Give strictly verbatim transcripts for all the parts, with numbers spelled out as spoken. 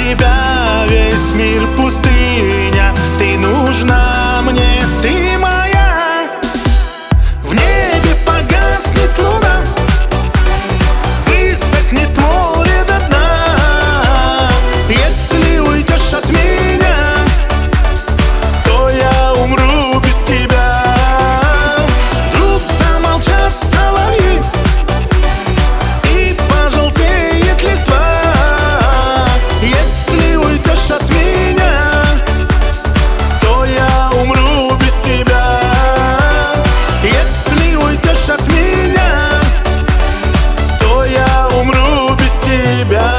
тебя весь мир пустыня. Ты нужна мне, ты моя. В небе погаснет луна, высохнет море до дна. Если уйдешь от меня, то я умру без тебя. Вдруг замолчат соловьи и пожелтеет листва. Если уйдешь от меня, то я умру без тебя. Если уйдешь от меня, то я умру без тебя.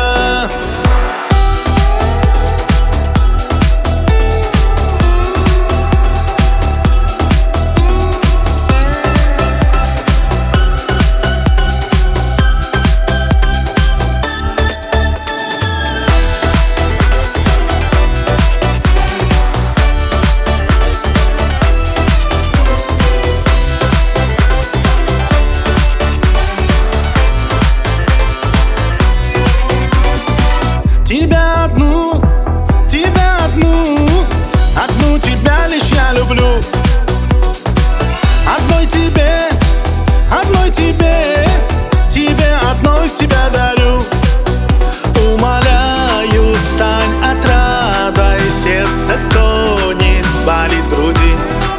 Тебя одну, тебя одну, одну тебя лишь я люблю. Одной тебе, одной тебе, тебе одной себя дарю. Умоляю, стань отрадой, сердце стонет, болит в груди.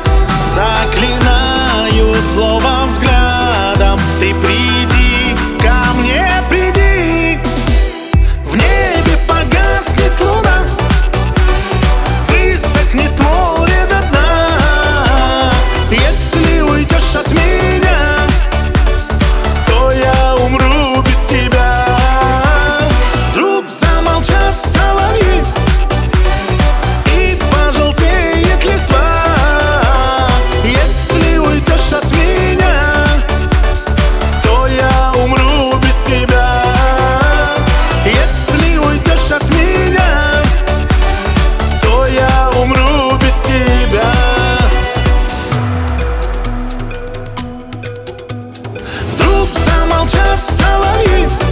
Заклинаю словом, взглядом, ты приди ко мне, приди. В небе погаснет луна, высохнет море до дна. Если уйдешь от меня, то я умру без тебя. Вдруг замолчат соловьи и пожелтеет листва. Если уйдешь от меня, то я умру без тебя. Если уйдешь от меня, то я умру без тебя. Вдруг замолчат соловьи